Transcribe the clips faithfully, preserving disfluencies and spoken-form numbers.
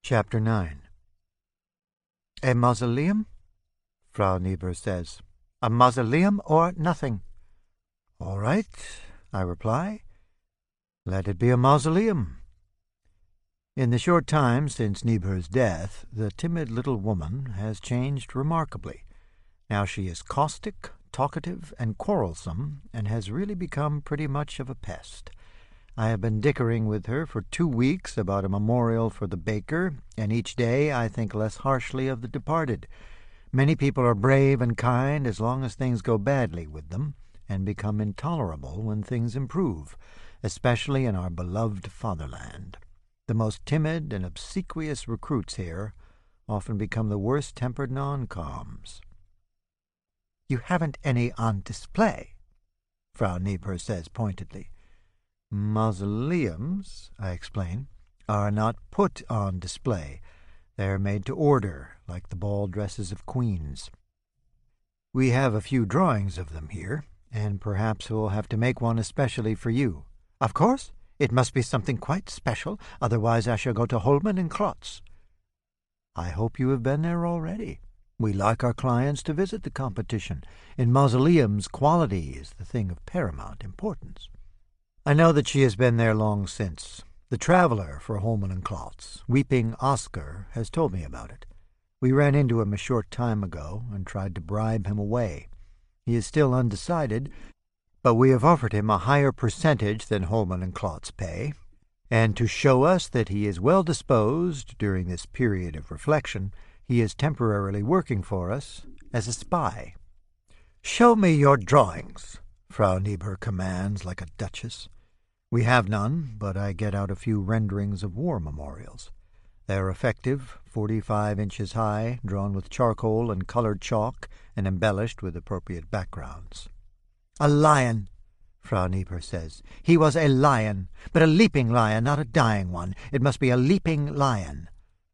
Chapter nine. A mausoleum? Frau Niebuhr says. A mausoleum or nothing. All right, I reply. Let it be a mausoleum. In the short time since Niebuhr's death, the timid little woman has changed remarkably. Now she is caustic, talkative, and quarrelsome, and has really become pretty much of a pest. I have been dickering with her for two weeks about a memorial for the baker, and each day I think less harshly of the departed. Many people are brave and kind as long as things go badly with them, and become intolerable when things improve, especially in our beloved fatherland. The most timid and obsequious recruits here often become the worst-tempered non-coms. "You haven't any on display," Frau Niebuhr says pointedly. Mausoleums, I explain, are not put on display. They are made to order, like the ball dresses of queens. We have a few drawings of them here, and perhaps we'll have to make one especially for you. Of course, it must be something quite special, otherwise I shall go to Holman and Klotz. I hope you have been there already. We like our clients to visit the competition. In mausoleums, quality is the thing of paramount importance. I know that she has been there long since. The traveler for Holman and Klotz, Weeping Oscar, has told me about it. We ran into him a short time ago and tried to bribe him away. He is still undecided, but we have offered him a higher percentage than Holman and Klotz pay, and to show us that he is well disposed during this period of reflection, he is temporarily working for us as a spy. "Show me your drawings," Frau Niebuhr commands like a duchess. We have none, but I get out a few renderings of war memorials. They are effective, forty-five inches high, drawn with charcoal and colored chalk, and embellished with appropriate backgrounds. "A lion," Frau Niebuhr says. "He was a lion, but a leaping lion, not a dying one. It must be a leaping lion."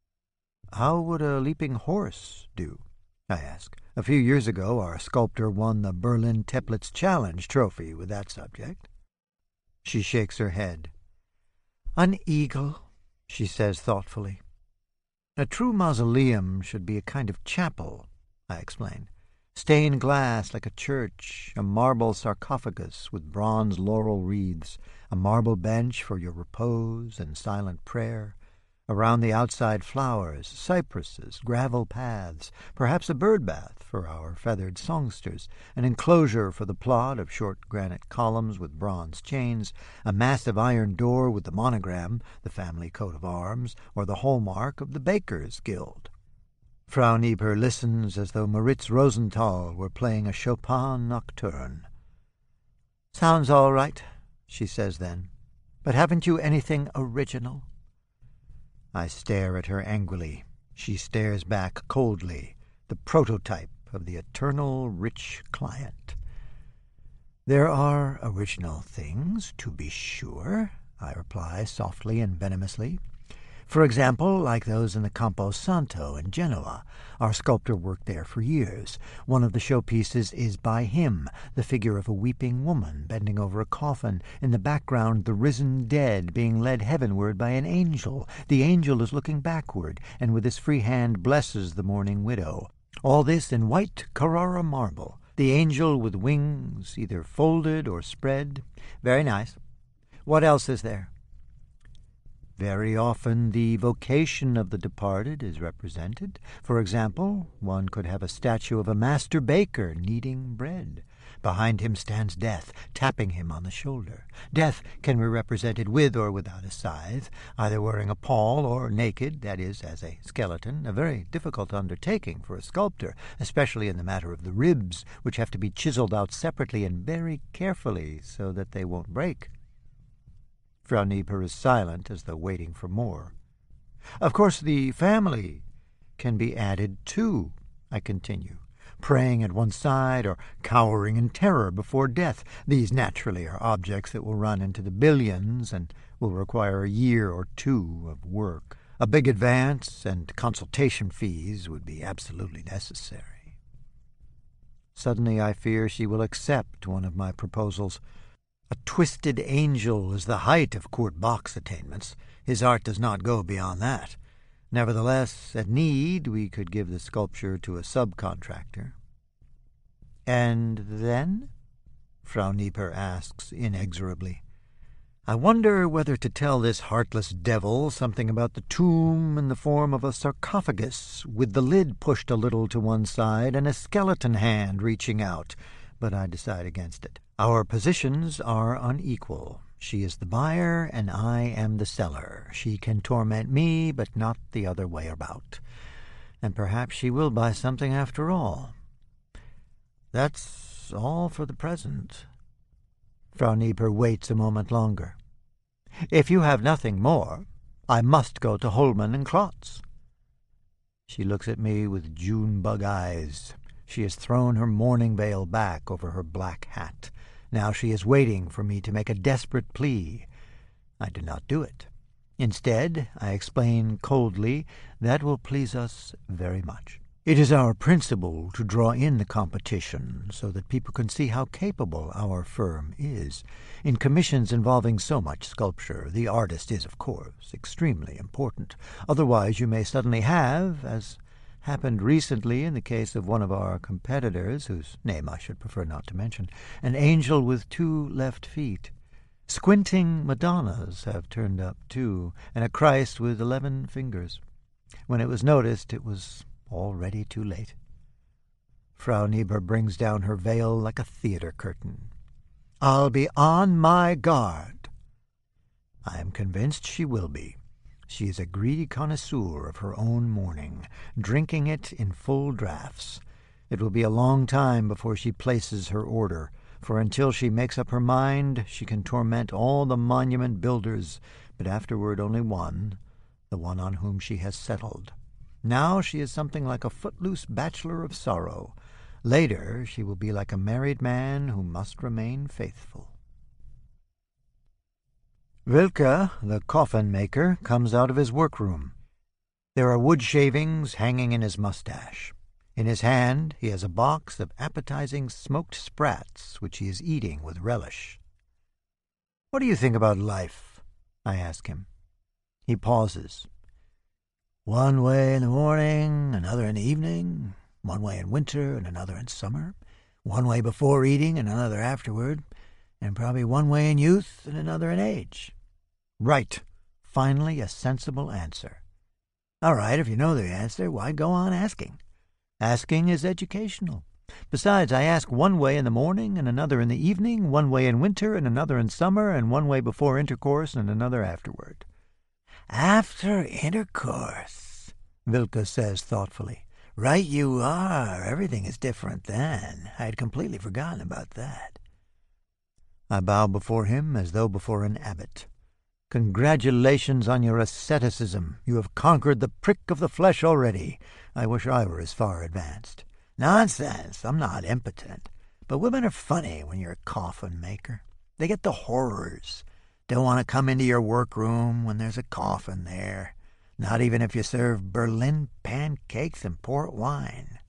"How would a leaping horse do?" I ask. A few years ago our sculptor won the Berlin Teplitz Challenge trophy with that subject. She shakes her head. "An eagle," she says thoughtfully. "A true mausoleum should be a kind of chapel," I explain. "Stained glass like a church, a marble sarcophagus with bronze laurel wreaths, a marble bench for your repose and silent prayer. Around the outside flowers, cypresses, gravel paths, perhaps a bird bath for our feathered songsters, an enclosure for the plot of short granite columns with bronze chains, a massive iron door with the monogram, the family coat of arms, or the hallmark of the Bakers' Guild." Frau Niebuhr listens as though Moritz Rosenthal were playing a Chopin nocturne. "Sounds all right," she says then. "But haven't you anything original?" I stare at her angrily. She stares back coldly, the prototype of the eternal rich client. "There are original things, to be sure," I reply softly and venomously. "For example, like those in the Campo Santo in Genoa. Our sculptor worked there for years. One of the showpieces is by him, the figure of a weeping woman bending over a coffin. In the background, the risen dead being led heavenward by an angel. The angel is looking backward, and with his free hand blesses the mourning widow. All this in white Carrara marble. The angel with wings either folded or spread. Very nice. What else is there?" Very often the vocation of the departed is represented. For example, one could have a statue of a master baker kneading bread. Behind him stands Death, tapping him on the shoulder. Death can be represented with or without a scythe, either wearing a pall or naked, that is, as a skeleton, a very difficult undertaking for a sculptor, especially in the matter of the ribs, which have to be chiseled out separately and very carefully so that they won't break. Frau Niebuhr is silent, as though waiting for more. "Of course, the family can be added too," I continue, "praying at one side or cowering in terror before death. These naturally are objects that will run into the billions and will require a year or two of work. A big advance and consultation fees would be absolutely necessary." Suddenly I fear she will accept one of my proposals. A twisted angel is the height of Kurt Bach's attainments. His art does not go beyond that. Nevertheless, at need, we could give the sculpture to a subcontractor. And then? Frau Nieper asks inexorably. I wonder whether to tell this heartless devil something about the tomb in the form of a sarcophagus, with the lid pushed a little to one side and a skeleton hand reaching out, but I decide against it. Our positions are unequal. She is the buyer, and I am the seller. She can torment me, but not the other way about. And perhaps she will buy something after all. That's all for the present. Frau Nieper waits a moment longer. If you have nothing more, I must go to Holman and Klotz. She looks at me with June-bug eyes. She has thrown her mourning veil back over her black hat. Now she is waiting for me to make a desperate plea. I do not do it. Instead, I explain coldly that will please us very much. It is our principle to draw in the competition so that people can see how capable our firm is. In commissions involving so much sculpture, the artist is, of course, extremely important. Otherwise you may suddenly have, as happened recently in the case of one of our competitors, whose name I should prefer not to mention, an angel with two left feet. Squinting Madonnas have turned up, too, and a Christ with eleven fingers. When it was noticed, it was already too late. Frau Nieper brings down her veil like a theater curtain. I'll be on my guard. I am convinced she will be. She is a greedy connoisseur of her own mourning, drinking it in full draughts. It will be a long time before she places her order, for until she makes up her mind, she can torment all the monument builders, but afterward only one, the one on whom she has settled. Now she is something like a footloose bachelor of sorrow. Later she will be like a married man who must remain faithful. Wilke, the coffin-maker, comes out of his workroom. There are wood shavings hanging in his mustache. In his hand he has a box of appetizing smoked sprats, which he is eating with relish. "What do you think about life?" I ask him. He pauses. "One way in the morning, another in the evening, one way in winter and another in summer, one way before eating and another afterward, and probably one way in youth and another in age." Right. Finally a sensible answer. All right, if you know the answer, why go on asking? Asking is educational. Besides, I ask one way in the morning and another in the evening, one way in winter and another in summer, and one way before intercourse and another afterward. After intercourse, Wilke says thoughtfully. Right you are. Everything is different then. I had completely forgotten about that. I bow before him as though before an abbot. Congratulations on your asceticism. You have conquered the prick of the flesh already. I wish I were as far advanced. Nonsense. I'm not impotent. But women are funny when you're a coffin maker. They get the horrors. Don't want to come into your workroom when there's a coffin there. Not even if you serve Berlin pancakes and port wine.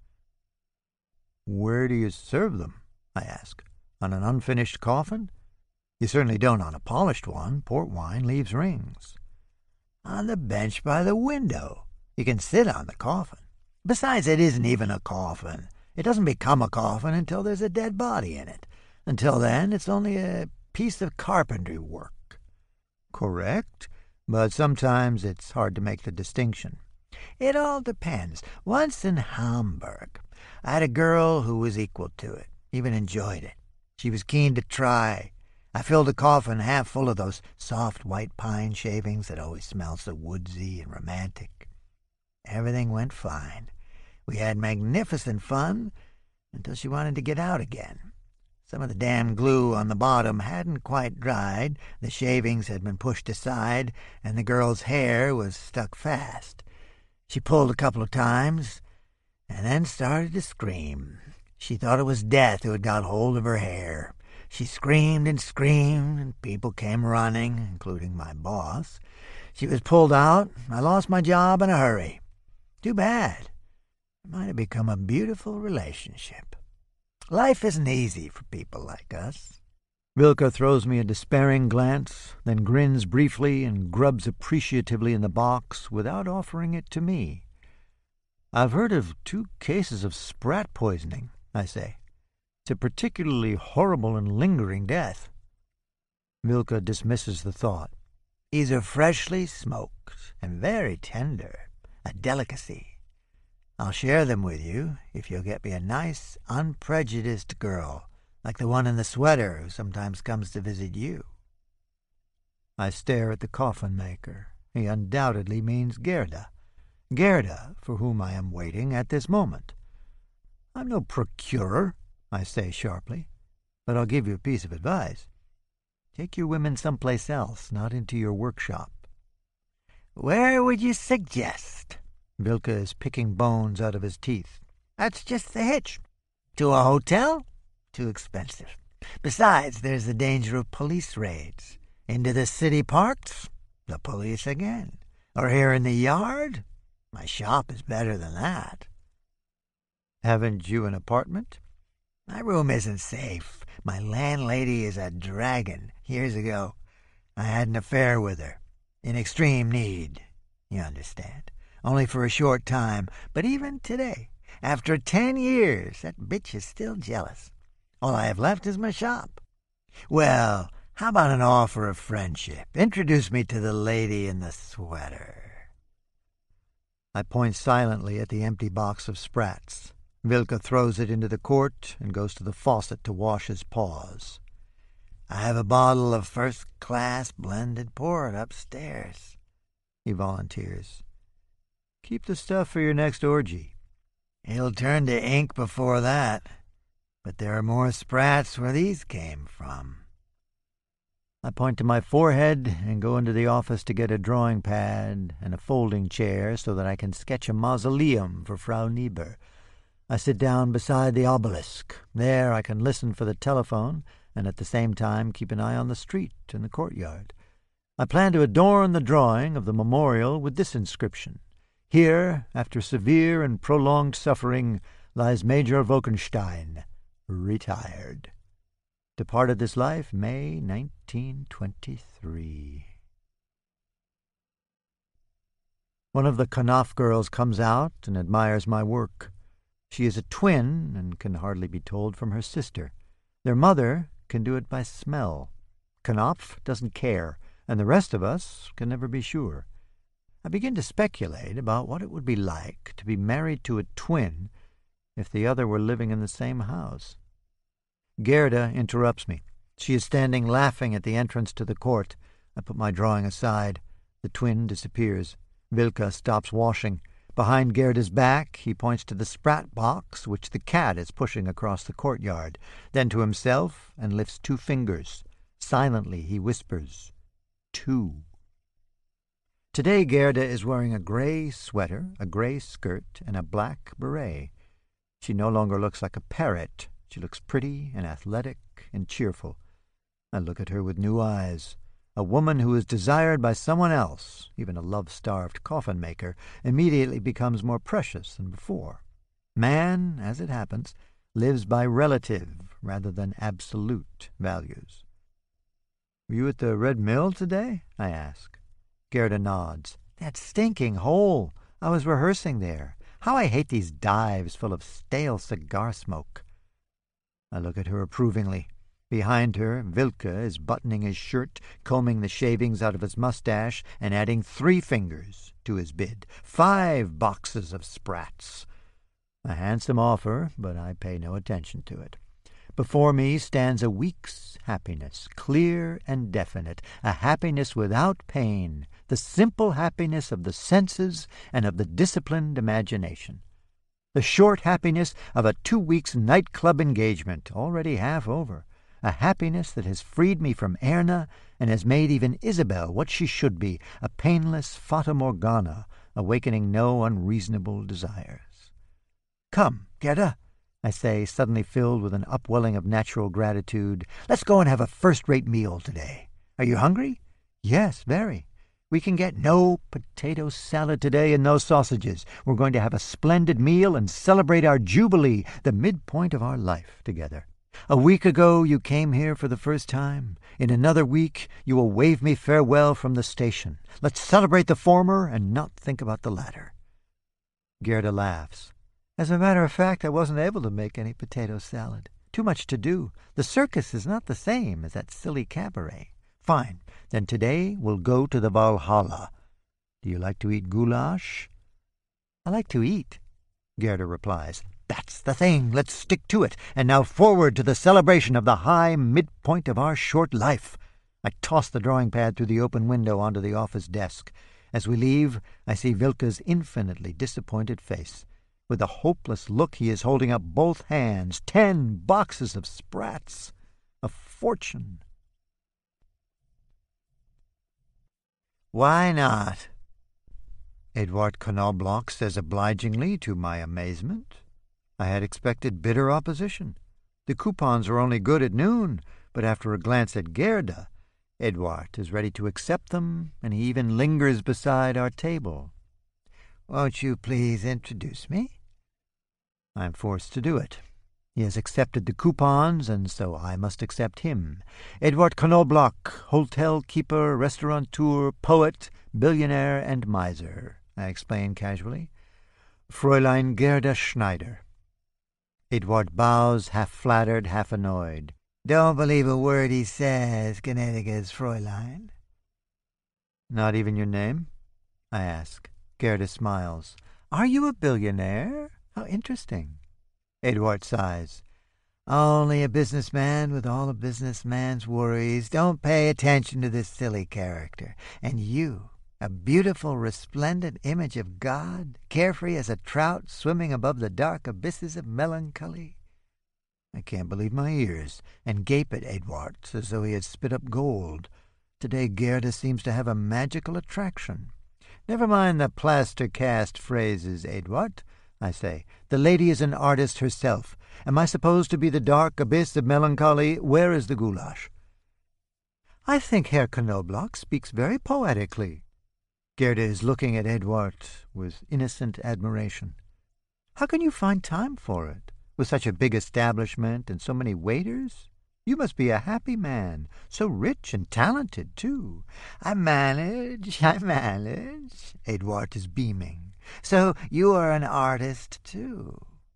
Where do you serve them? I ask. On an unfinished coffin? You certainly don't on a polished one. Port wine leaves rings. On the bench by the window. You can sit on the coffin. Besides, it isn't even a coffin. It doesn't become a coffin until there's a dead body in it. Until then, it's only a piece of carpentry work. Correct, but sometimes it's hard to make the distinction. It all depends. Once in Hamburg, I had a girl who was equal to it, even enjoyed it. She was keen to try. I filled a coffin half full of those soft white pine shavings that always smell so woodsy and romantic. Everything went fine. We had magnificent fun until she wanted to get out again. Some of the damn glue on the bottom hadn't quite dried, the shavings had been pushed aside, and the girl's hair was stuck fast. She pulled a couple of times, and then started to scream. She thought it was death who had got hold of her hair. She screamed and screamed, and people came running, including my boss. She was pulled out. I lost my job in a hurry. Too bad. It might have become a beautiful relationship. Life isn't easy for people like us. Vilka throws me a despairing glance, then grins briefly and grubs appreciatively in the box without offering it to me. "I've heard of two cases of sprat poisoning," I say. "It's a particularly horrible and lingering death." Vilka dismisses the thought. "These are freshly smoked and very tender, a delicacy. I'll share them with you if you'll get me a nice, unprejudiced girl, like the one in the sweater who sometimes comes to visit you." I stare at the coffin maker. He undoubtedly means Gerda. Gerda, for whom I am waiting at this moment. "I'm no procurer," I say sharply, "but I'll give you a piece of advice. Take your women someplace else, not into your workshop." "Where would you suggest?" Vilka is picking bones out of his teeth. "That's just the hitch. To a hotel? Too expensive. Besides, there's the danger of police raids. Into the city parks? The police again. Or here in the yard? My shop is better than that." "Haven't you an apartment?" "My room isn't safe. My landlady is a dragon. Years ago, I had an affair with her. In extreme need, you understand. Only for a short time. But even today, after ten years, that bitch is still jealous. All I have left is my shop. Well, how about an offer of friendship? Introduce me to the lady in the sweater." I point silently at the empty box of sprats. Vilka throws it into the court and goes to the faucet to wash his paws. "I have a bottle of first-class blended port upstairs," he volunteers. "Keep the stuff for your next orgy." "It'll turn to ink before that. But there are more sprats where these came from." I point to my forehead and go into the office to get a drawing pad and a folding chair so that I can sketch a mausoleum for Frau Niebuhr. I sit down beside the obelisk. There I can listen for the telephone and at the same time keep an eye on the street and the courtyard. I plan to adorn the drawing of the memorial with this inscription: "Here, after severe and prolonged suffering, lies Major Wolkenstein, retired. Departed this life May nineteen twenty-three." One of the Knopf girls comes out and admires my work. She is a twin and can hardly be told from her sister. Their mother can do it by smell. Knopf doesn't care, and the rest of us can never be sure. I begin to speculate about what it would be like to be married to a twin if the other were living in the same house. Gerda interrupts me. She is standing laughing at the entrance to the court. I put my drawing aside. The twin disappears. Vilka stops washing. Behind Gerda's back, he points to the sprat box which the cat is pushing across the courtyard, then to himself and lifts two fingers. Silently he whispers, "Two." Today Gerda is wearing a gray sweater, a gray skirt, and a black beret. She no longer looks like a parrot. She looks pretty and athletic and cheerful. I look at her with new eyes. A woman who is desired by someone else, even a love-starved coffin-maker, immediately becomes more precious than before. Man, as it happens, lives by relative rather than absolute values. "Were you at the Red Mill today?" I ask. Gerda nods. "That stinking hole! I was rehearsing there. How I hate these dives full of stale cigar smoke." I look at her approvingly. Behind her, Vilka is buttoning his shirt, combing the shavings out of his mustache, and adding three fingers to his bid. Five boxes of sprats. A handsome offer, but I pay no attention to it. Before me stands a week's happiness, clear and definite, a happiness without pain, the simple happiness of the senses and of the disciplined imagination. The short happiness of a two weeks nightclub engagement, already half over. A happiness that has freed me from Erna and has made even Isabel what she should be, a painless Fata Morgana, awakening no unreasonable desires. "Come, Gerda," I say, suddenly filled with an upwelling of natural gratitude. "Let's go and have a first-rate meal today. Are you hungry?" "Yes, very." "We can get no potato salad today and no sausages. We're going to have a splendid meal and celebrate our jubilee, the midpoint of our life together." A week ago you came here for the first time. In another week you will wave me farewell from the station. Let's celebrate the former and not think about the latter." Gerda laughs. "As a matter of fact, I wasn't able to make any potato salad. Too much to do. The circus is not the same as that silly cabaret. Fine. Then today we'll go to the Valhalla. Do you like to eat goulash?" "I like to eat," Gerda replies. "That's the thing. Let's stick to it. And now forward to the celebration of the high midpoint of our short life." I toss the drawing pad through the open window onto the office desk. As we leave, I see Wilke's infinitely disappointed face. With a hopeless look, he is holding up both hands. Ten boxes of sprats. A fortune. "Why not?" Edward Knobloch says obligingly, to my amazement. I had expected bitter opposition. The coupons are only good at noon, but after a glance at Gerda, Edward is ready to accept them, and he even lingers beside our table. "Won't you please introduce me?" I am forced to do it. He has accepted the coupons, and so I must accept him. Edward Knobloch, hotel keeper, restaurateur, poet, billionaire, and miser, I explain casually. Fräulein Gerda Schneider. Edward bows, half flattered, half annoyed. "Don't believe a word he says, gnädiges Fräulein." "Not even your name?" I ask. Gerda smiles. "Are you a billionaire? How interesting." Edward sighs. "Only a businessman with all a businessman's worries. Don't pay attention to this silly character. And you, a beautiful, resplendent image of God, carefree as a trout swimming above the dark abysses of melancholy." I can't believe my ears, and gape at Edward as though he had spit up gold. Today Gerda seems to have a magical attraction. "Never mind the plaster-cast phrases, Edward," I say. "The lady is an artist herself. Am I supposed to be the dark abyss of melancholy? Where is the goulash?" "I think Herr Knobloch speaks very poetically." Gerda is looking at Edward with innocent admiration. "How can you find time for it, with such a big establishment and so many waiters? You must be a happy man, so rich and talented, too." "I manage, I manage." Edward is beaming. "So you are an artist, too."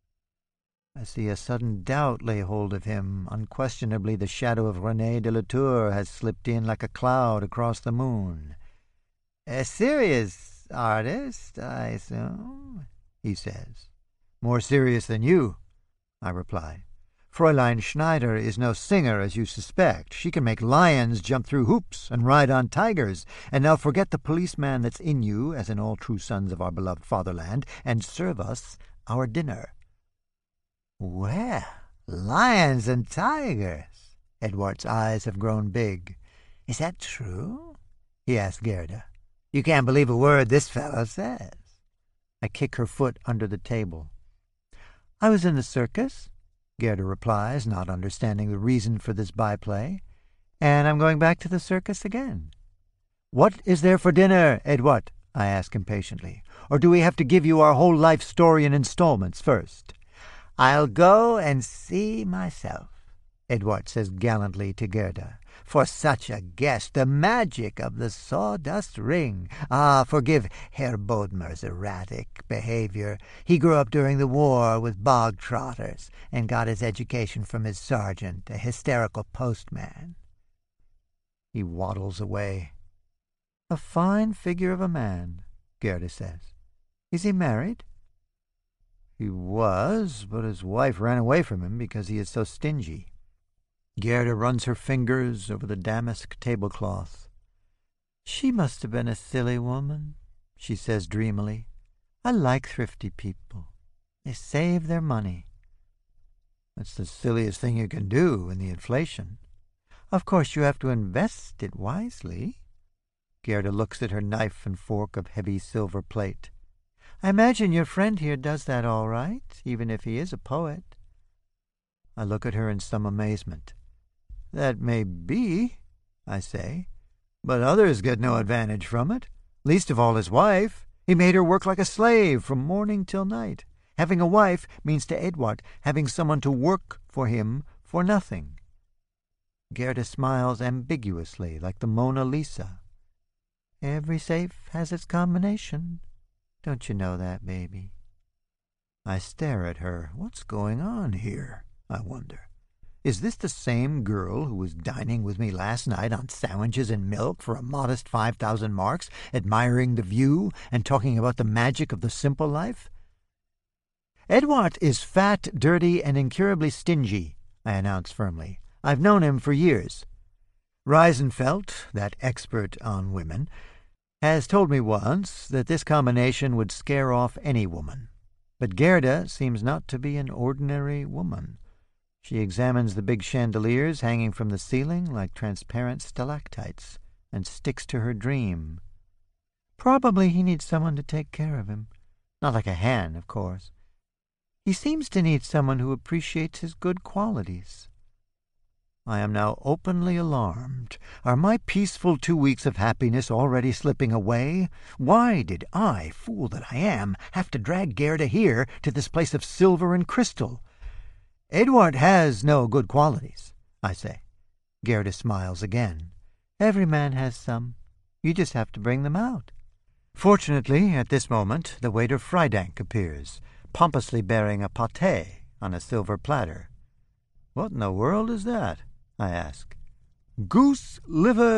I see a sudden doubt lay hold of him. Unquestionably the shadow of René de la Tour has slipped in like a cloud across the moon. "A serious artist, I assume," he says. "More serious than you," I reply. "Fräulein Schneider is no singer, as you suspect. She can make lions jump through hoops and ride on tigers. And now forget the policeman that's in you, as in all true sons of our beloved fatherland, and serve us our dinner." "Well, lions and tigers." Edward's eyes have grown big. "Is that true?" he asked Gerda. "You can't believe a word this fellow says." I kick her foot under the table. "I was in the circus," Gerda replies, not understanding the reason for this byplay, "and I'm going back to the circus again." "What is there for dinner, Edward?" I ask impatiently. "Or do we have to give you our whole life story in installments first?" "I'll go and see myself," Edward says gallantly to Gerda. "For such a guest, the magic of the sawdust ring. Ah, forgive Herr Bodmer's erratic behavior. He grew up during the war with bog trotters and got his education from his sergeant, a hysterical postman." He waddles away. "A fine figure of a man," Gerda says. "Is he married?" "He was, but his wife ran away from him because he is so stingy." Gerda runs her fingers over the damask tablecloth. "She must have been a silly woman," she says dreamily. "I like thrifty people. They save their money." "That's the silliest thing you can do in the inflation." "Of course you have to invest it wisely." Gerda looks at her knife and fork of heavy silver plate. "I imagine your friend here does that all right, even if he is a poet." I look at her in some amazement. "That may be," I say, "but others get no advantage from it, least of all his wife. He made her work like a slave from morning till night. Having a wife means to Edward having someone to work for him for for nothing. Gerda smiles ambiguously, like the Mona Lisa. Every safe has its combination. Don't you know that, baby? I stare at her. What's going on here, I wonder? Is this the same girl who was dining with me last night on sandwiches and milk for a modest five thousand marks, admiring the view and talking about the magic of the simple life? Edward is fat, dirty, and incurably stingy, I announce firmly. I've known him for years. Reisenfeld, that expert on women, has told me once that this combination would scare off any woman. But Gerda seems not to be an ordinary woman. She examines the big chandeliers hanging from the ceiling like transparent stalactites and sticks to her dream. Probably he needs someone to take care of him. Not like a hen, of course. He seems to need someone who appreciates his good qualities. I am now openly alarmed. Are my peaceful two weeks of happiness already slipping away? Why did I, fool that I am, have to drag Gerda here to this place of silver and crystal? Edward has no good qualities, I say. Gerda smiles again. Every man has some. You just have to bring them out. Fortunately, at this moment, the waiter Freidank appears, pompously bearing a pâté on a silver platter. What in the world is that? I ask. Goose liver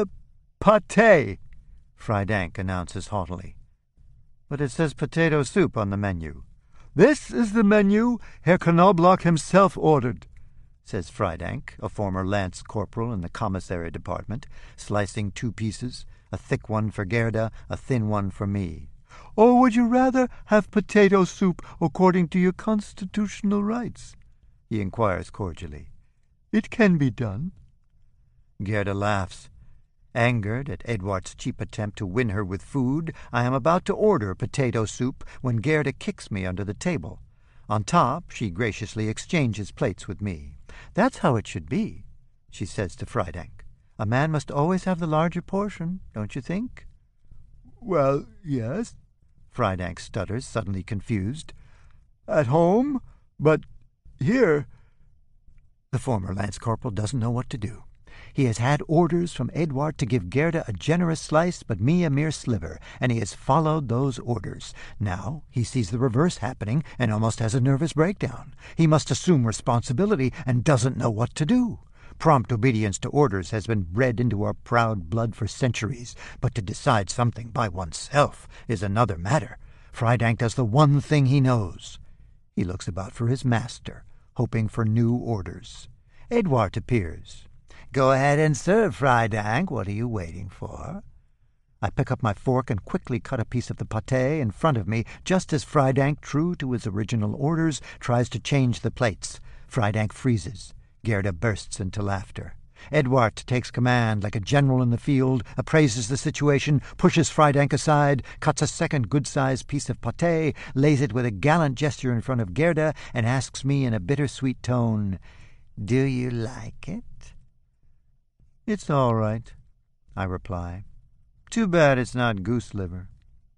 pâté, Freidank announces haughtily. But it says potato soup on the menu. This is the menu Herr Knobloch himself ordered, says Freidank, a former lance corporal in the commissary department, slicing two pieces, a thick one for Gerda, a thin one for me. Or would you rather have potato soup according to your constitutional rights? He inquires cordially. It can be done. Gerda laughs. Angered at Edward's cheap attempt to win her with food, I am about to order potato soup when Gerda kicks me under the table. On top, she graciously exchanges plates with me. That's how it should be, she says to Freidank. A man must always have the larger portion, don't you think? Well, yes, Freidank stutters, suddenly confused. At home, but here... The former lance corporal doesn't know what to do. He has had orders from Edward to give Gerda a generous slice, but me a mere sliver, and he has followed those orders. Now he sees the reverse happening and almost has a nervous breakdown. He must assume responsibility and doesn't know what to do. Prompt obedience to orders has been bred into our proud blood for centuries, but to decide something by oneself is another matter. Freidank does the one thing he knows. He looks about for his master, hoping for new orders. Edward appears. Go ahead and serve, Freidank. What are you waiting for? I pick up my fork and quickly cut a piece of the pâté in front of me, just as Freidank, true to his original orders, tries to change the plates. Freidank freezes. Gerda bursts into laughter. Edward takes command like a general in the field, appraises the situation, pushes Freidank aside, cuts a second good-sized piece of pâté, lays it with a gallant gesture in front of Gerda, and asks me in a bittersweet tone, Do you like it? It's all right, I reply. Too bad it's not goose liver.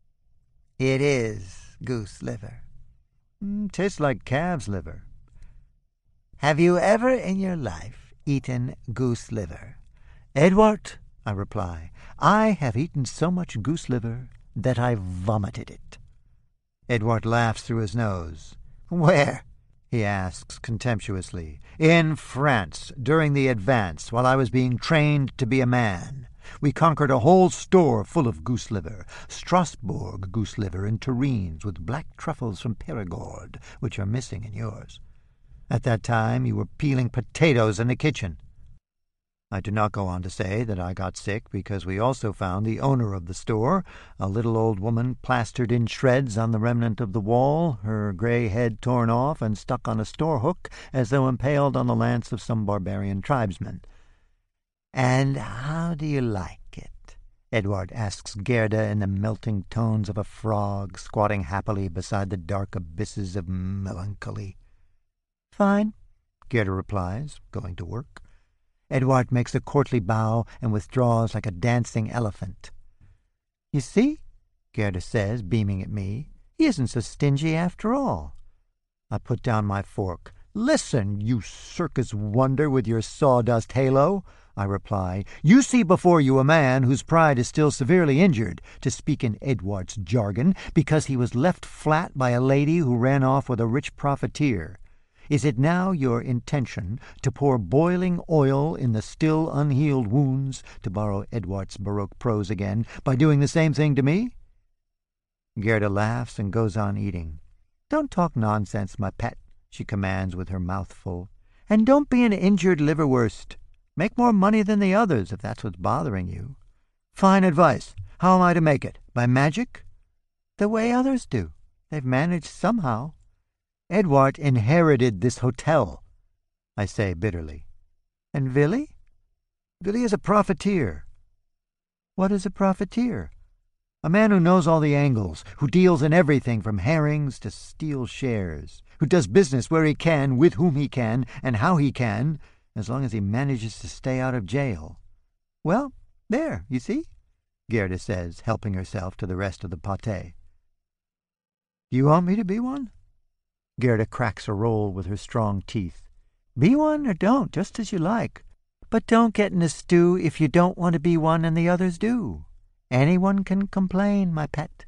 It is goose liver. Mm, tastes like calf's liver. Have you ever in your life eaten goose liver? Edward, I reply, I have eaten so much goose liver that I vomited it. Edward laughs through his nose. Where? He asks contemptuously. In France, during the advance, while I was being trained to be a man. We conquered a whole store full of goose liver, Strasbourg goose liver in tureens with black truffles from Perigord, which are missing in yours. At that time you were peeling potatoes in the kitchen. I do not go on to say that I got sick because we also found the owner of the store, a little old woman plastered in shreds on the remnant of the wall, her gray head torn off and stuck on a store hook as though impaled on the lance of some barbarian tribesman. And how do you like it? Edward asks Gerda in the melting tones of a frog squatting happily beside the dark abysses of melancholy. Fine, Gerda replies, going to work. Edward makes a courtly bow and withdraws like a dancing elephant. You see, Gerda says, beaming at me, he isn't so stingy after all. I put down my fork. "Listen, you circus wonder with your sawdust halo," I reply. "You see before you a man whose pride is still severely injured, to speak in Edward's jargon, because he was left flat by a lady who ran off with a rich profiteer. Is it now your intention to pour boiling oil in the still unhealed wounds, to borrow Edward's Baroque prose again, by doing the same thing to me?" Gerda laughs and goes on eating. "Don't talk nonsense, my pet," she commands with her mouth full. "And don't be an injured liverwurst. Make more money than the others, if that's what's bothering you." "Fine advice. How am I to make it? By magic?" "The way others do. They've managed somehow. Edward inherited this hotel," I say bitterly. "And Villy?" "Villy is a profiteer." "What is a profiteer?" "A man who knows all the angles, who deals in everything from herrings to steel shares, who does business where he can, with whom he can, and how he can, as long as he manages to stay out of jail." "Well, there, you see," Gerda says, helping herself to the rest of the pâté. "Do you want me to be one?" Gerda cracks a roll with her strong teeth. "Be one or don't, just as you like. But don't get in a stew if you don't want to be one and the others do. Anyone can complain, my pet."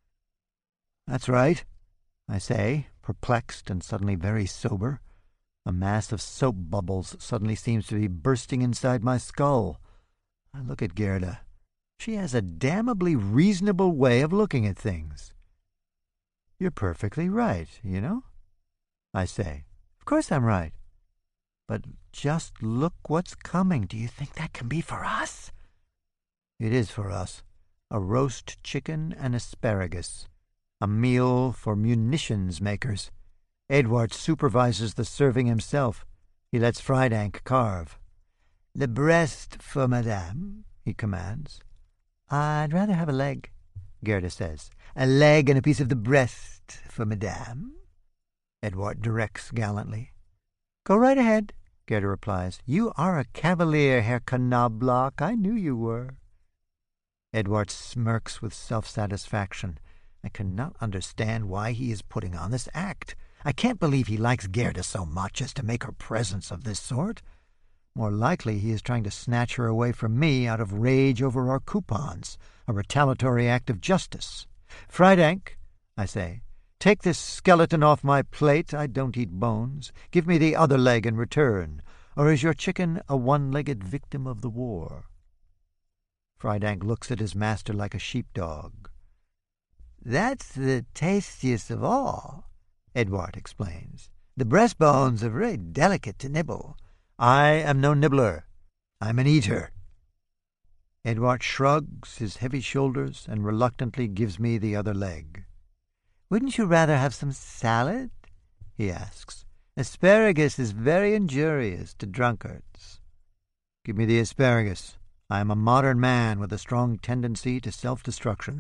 "That's right," I say, perplexed and suddenly very sober. A mass of soap bubbles suddenly seems to be bursting inside my skull. I look at Gerda. She has a damnably reasonable way of looking at things. "You're perfectly right, you know," I say. "Of course I'm right. But just look what's coming. Do you think that can be for us?" "It is for us. A roast chicken and asparagus. A meal for munitions makers. Edward supervises the serving himself. He lets Friedank carve. 'The breast for madame,' he commands. 'I'd rather have a leg,' Gerda says. 'A leg and a piece of the breast for madame,' Edward directs gallantly. 'Go right ahead,' Gerda replies. 'You are a cavalier, Herr Knobloch. I knew you were.' Edward smirks with self-satisfaction. I cannot understand why he is putting on this act. I can't believe he likes Gerda so much as to make her presents of this sort. More likely he is trying to snatch her away from me out of rage over our coupons, a retaliatory act of justice. 'Friedank,' I say, 'take this skeleton off my plate. I don't eat bones. Give me the other leg in return. Or is your chicken a one-legged victim of the war?' Friedank looks at his master like a sheepdog. 'That's the tastiest of all,' Edward explains. 'The breastbones are very delicate to nibble.' 'I am no nibbler. I'm an eater.' Edward shrugs his heavy shoulders and reluctantly gives me the other leg. 'Wouldn't you rather have some salad?' he asks. 'Asparagus is very injurious to drunkards.' 'Give me the asparagus. I am a modern man with a strong tendency to self-destruction.'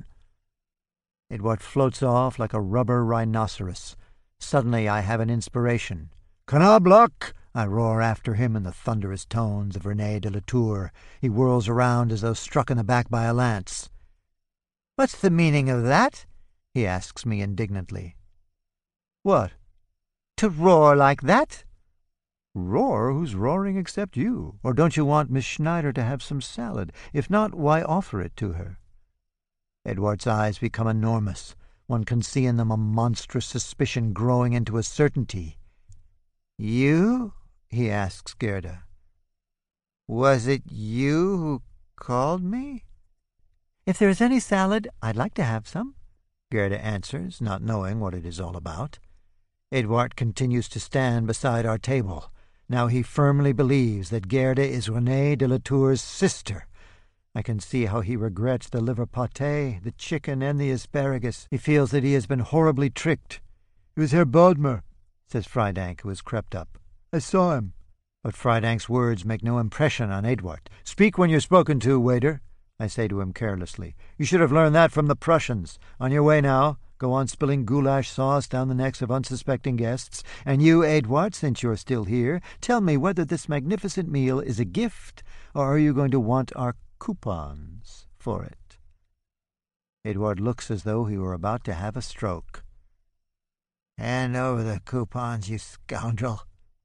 Edward floats off like a rubber rhinoceros. Suddenly I have an inspiration. 'Knobloch!' I roar after him in the thunderous tones of René de la Tour. He whirls around as though struck in the back by a lance. 'What's the meaning of that?' he asks me indignantly. 'What?' 'To roar like that?' 'Roar? Who's roaring except you? Or don't you want Miss Schneider to have some salad? If not, why offer it to her?' Edward's eyes become enormous. One can see in them a monstrous suspicion growing into a certainty. 'You?' he asks Gerda. 'Was it you who called me?' 'If there is any salad, I'd like to have some,' Gerda answers, not knowing what it is all about. Edward continues to stand beside our table. Now he firmly believes that Gerda is René de la Tour's sister. I can see how he regrets the liver pâté, the chicken, and the asparagus. He feels that he has been horribly tricked. 'It was Herr Bodmer,' says Friedank, who has crept up. 'I saw him.' But Friedank's words make no impression on Edward. 'Speak when you're spoken to, waiter,' I say to him carelessly. 'You should have learned that from the Prussians. On your way now. Go on spilling goulash sauce down the necks of unsuspecting guests. And you, Edward, since you're still here, tell me whether this magnificent meal is a gift, or are you going to want our coupons for it?' Edward looks as though he were about to have a stroke. 'Hand over the coupons, you scoundrel,'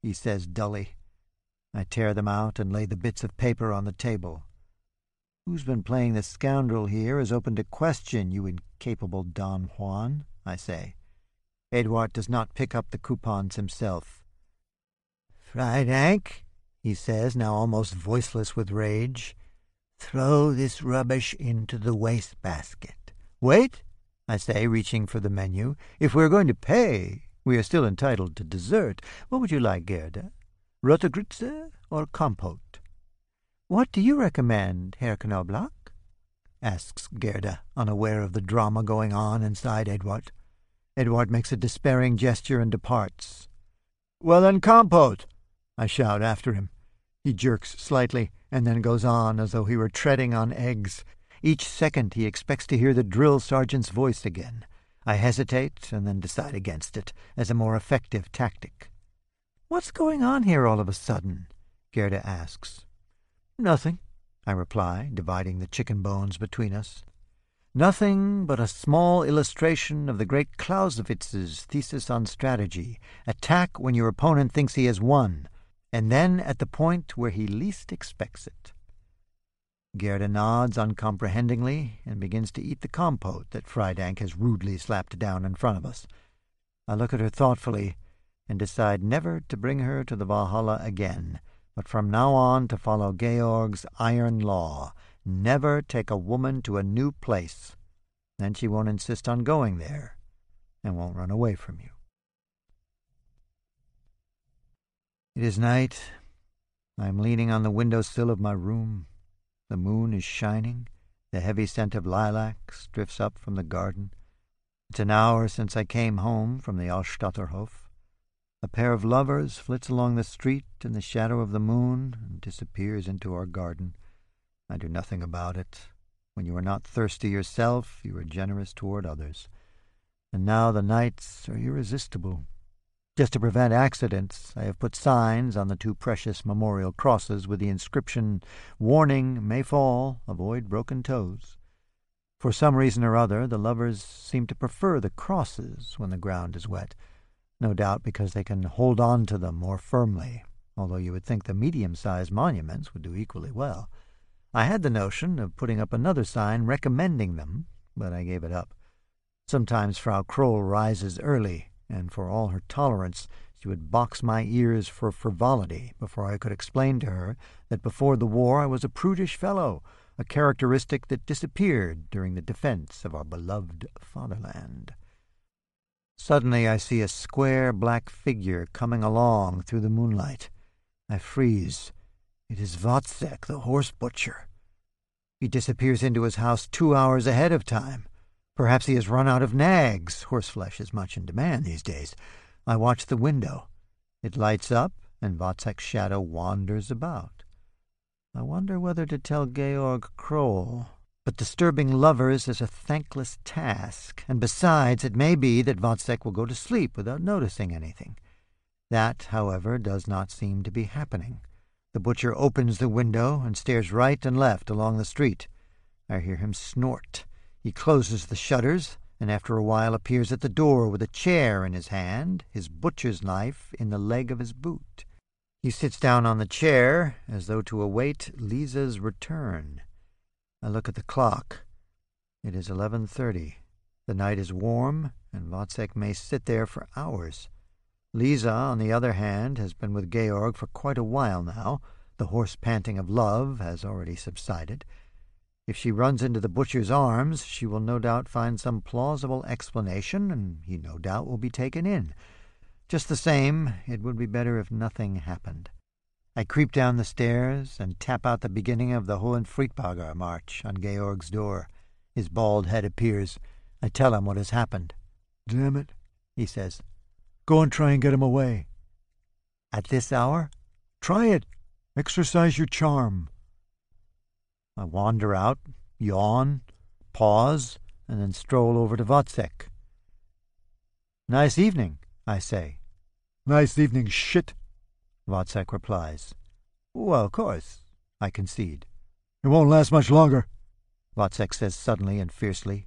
he says dully. I tear them out and lay the bits of paper on the table. Who's been playing the scoundrel here is open to question, you incapable Don Juan, I say. Edouard does not pick up the coupons himself. Freidank, he says, now almost voiceless with rage, throw this rubbish into the waste-basket. Wait, I say, reaching for the menu. If we're going to pay, we are still entitled to dessert. What would you like, Gerda? Rottergrütze or compote? What do you recommend, Herr Knobloch? Asks Gerda, unaware of the drama going on inside Edouard. Edouard makes a despairing gesture and departs. Well then, compote, I shout after him. He jerks slightly and then goes on as though he were treading on eggs. Each second he expects to hear the drill sergeant's voice again. I hesitate and then decide against it as a more effective tactic. What's going on here all of a sudden? Gerda asks. Nothing, I reply, dividing the chicken bones between us. Nothing but a small illustration of the great Clausewitz's thesis on strategy. Attack when your opponent thinks he has won, and then at the point where he least expects it. Gerda nods uncomprehendingly and begins to eat the compote that Freidank has rudely slapped down in front of us. I look at her thoughtfully and decide never to bring her to the Valhalla again, but from now on to follow Georg's iron law. Never take a woman to a new place. Then she won't insist on going there and won't run away from you. It is night. I am leaning on the windowsill of my room. The moon is shining. The heavy scent of lilacs drifts up from the garden. It's an hour since I came home from the Altstadterhof. A pair of lovers flits along the street in the shadow of the moon and disappears into our garden. I do nothing about it. When you are not thirsty yourself, you are generous toward others. And now the nights are irresistible. Just to prevent accidents, I have put signs on the two precious memorial crosses with the inscription, Warning, may fall, avoid broken toes. For some reason or other, the lovers seem to prefer the crosses when the ground is wet, no doubt because they can hold on to them more firmly, although you would think the medium-sized monuments would do equally well. I had the notion of putting up another sign recommending them, but I gave it up. Sometimes Frau Kroll rises early, and for all her tolerance, she would box my ears for frivolity before I could explain to her that before the war I was a prudish fellow, a characteristic that disappeared during the defense of our beloved fatherland. Suddenly I see a square black figure coming along through the moonlight. I freeze. It is Wozzeck, the horse butcher. He disappears into his house two hours ahead of time. Perhaps he has run out of nags. Horseflesh is much in demand these days. I watch the window. It lights up, and Wozzeck's shadow wanders about. I wonder whether to tell Georg Kroll. But disturbing lovers is a thankless task, and besides, it may be that Wozzeck will go to sleep without noticing anything. That, however, does not seem to be happening. The butcher opens the window and stares right and left along the street. I hear him snort. He closes the shutters, and after a while appears at the door with a chair in his hand, his butcher's knife in the leg of his boot. He sits down on the chair as though to await Lisa's return. I look at the clock. It is eleven thirty. The night is warm, and Wozzeck may sit there for hours. Lisa, on the other hand, has been with Georg for quite a while now. The horse panting of love has already subsided. If she runs into the butcher's arms, she will no doubt find some plausible explanation, and he no doubt will be taken in. Just the same, it would be better if nothing happened. I creep down the stairs and tap out the beginning of the Hohenfriedberger March on Georg's door. His bald head appears. I tell him what has happened. "Damn it," he says. "Go and try and get him away." "At this hour?" "Try it. Exercise your charm." I wander out, yawn, pause, and then stroll over to Wozzeck. "Nice evening," I say. "Nice evening, shit," Wozzeck replies. "Well, of course," I concede. "It won't last much longer," Wozzeck says suddenly and fiercely.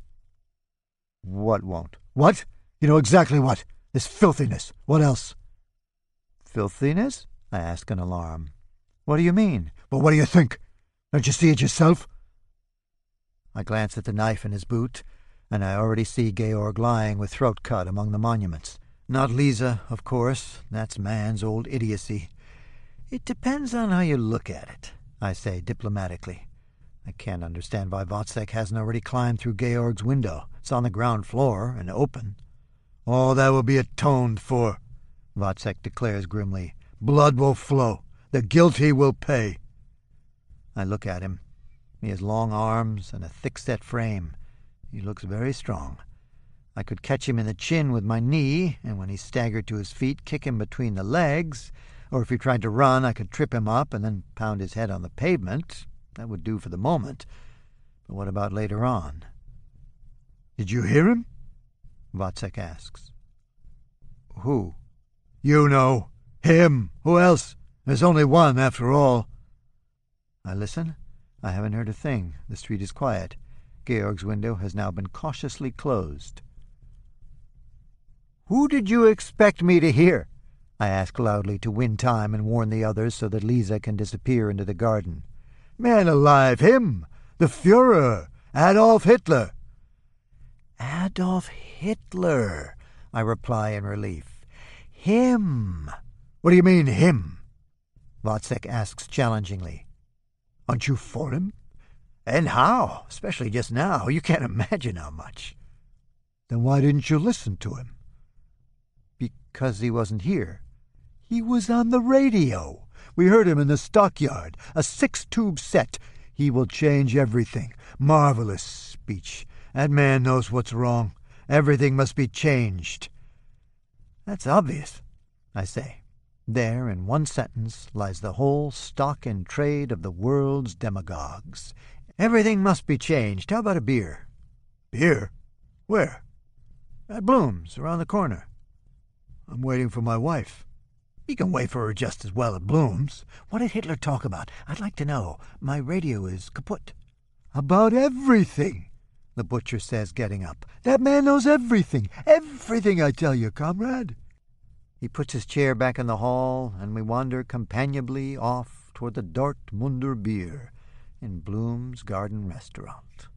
"What won't?" "What? You know exactly what. This filthiness. What else?" Filthiness? I ask in alarm. What do you mean? Well, what do you think? Don't you see it yourself? I glance at the knife in his boot, and I already see Georg lying with throat cut among the monuments. Not Lisa, of course. That's man's old idiocy. It depends on how you look at it, I say diplomatically. I can't understand why Wozzeck hasn't already climbed through Georg's window. It's on the ground floor and open. All that will be atoned for, Wozzeck declares grimly. Blood will flow. The guilty will pay. I look at him. He has long arms and a thick-set frame. He looks very strong. I could catch him in the chin with my knee, and when he staggered to his feet, kick him between the legs, or if he tried to run, I could trip him up and then pound his head on the pavement. That would do for the moment. But what about later on? Did you hear him? Wozzeck asks. Who? You know. Him. Who else? There's only one, after all. I listen. I haven't heard a thing. The street is quiet. Georg's window has now been cautiously closed. Who did you expect me to hear? I ask loudly to win time and warn the others so that Lisa can disappear into the garden. Man alive, him! The Führer! Adolf Hitler! Adolf Hitler, I reply in relief. Him! What do you mean, him? Wozzeck asks challengingly. Aren't you for him? And how? Especially just now. You can't imagine how much. Then why didn't you listen to him? Because he wasn't here. He was on the radio. We heard him in the stockyard. A six-tube set. He will change everything. Marvelous speech. That man knows what's wrong. Everything must be changed. That's obvious, I say. There, in one sentence, lies the whole stock and trade of the world's demagogues. Everything must be changed. How about a beer? Beer? Where? At Bloom's, around the corner. I'm waiting for my wife. You can wait for her just as well at Bloom's. What did Hitler talk about? I'd like to know. My radio is kaput. About everything, the butcher says, getting up. That man knows everything. Everything, I tell you, comrade. He puts his chair back in the hall, and we wander companionably off toward the Dortmunder Bier in Bloom's Garden Restaurant.